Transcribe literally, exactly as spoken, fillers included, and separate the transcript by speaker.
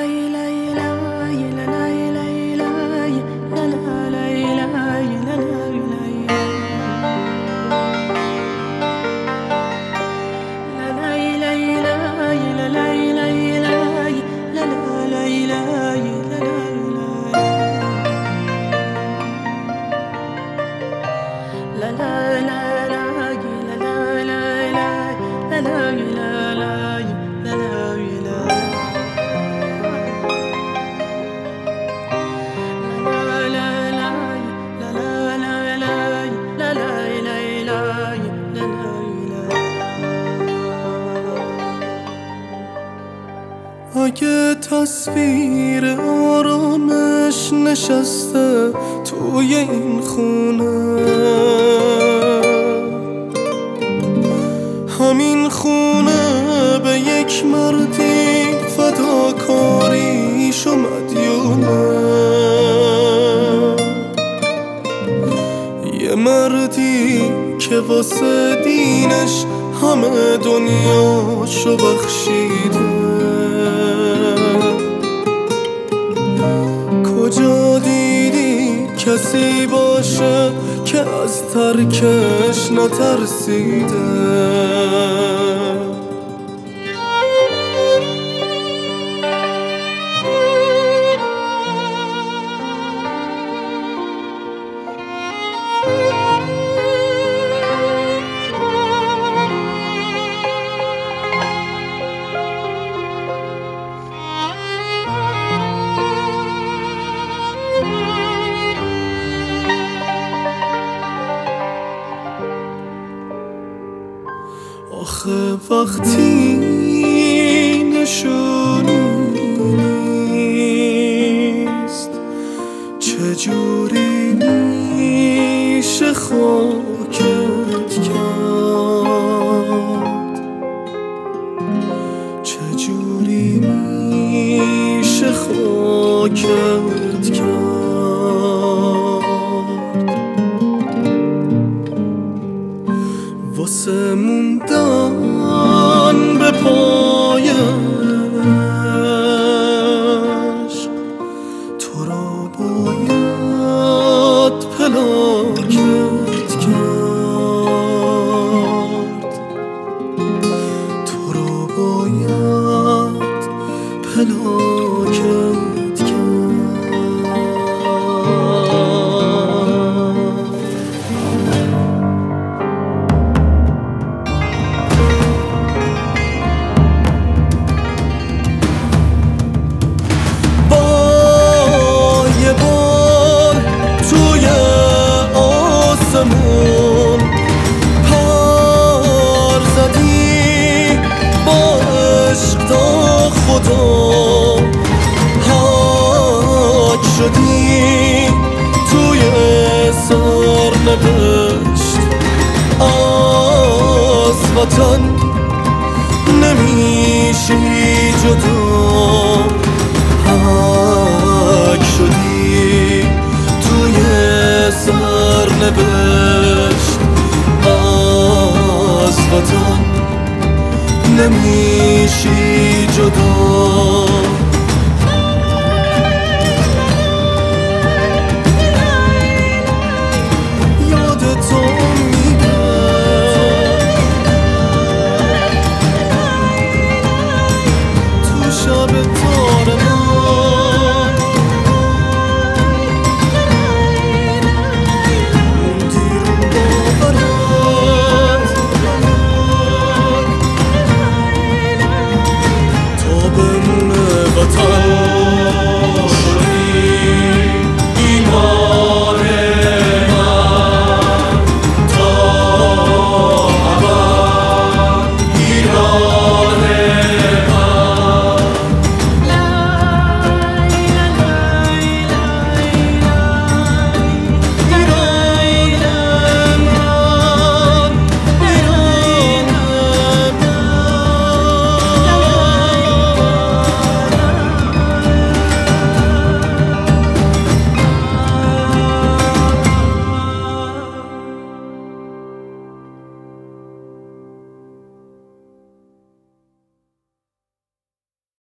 Speaker 1: اگه تصویر آرامش نشسته توی این خونه، همین خونه به یک مردی فداکاریش و مدیونه، یه مردی که واسه دینش همه دنیاشو بخشیده. کجا دیدی کسی باشه که از ترکش نترسیده؟ آخه وقتی نشونی نیست چجوری میشه خاکت کرد؟ چجوری میشه خاکت کرد؟ واسه موندن به پای عشق تو را باید پلاکت کرد، تو را باید پلاکت کرد. پر زدی با عشق تا خدا، حاج شدی توی سرنوشت، از وطن نمیشی جدا، حاج شدی توی سرنوشت، از وطن نمیشی جدا.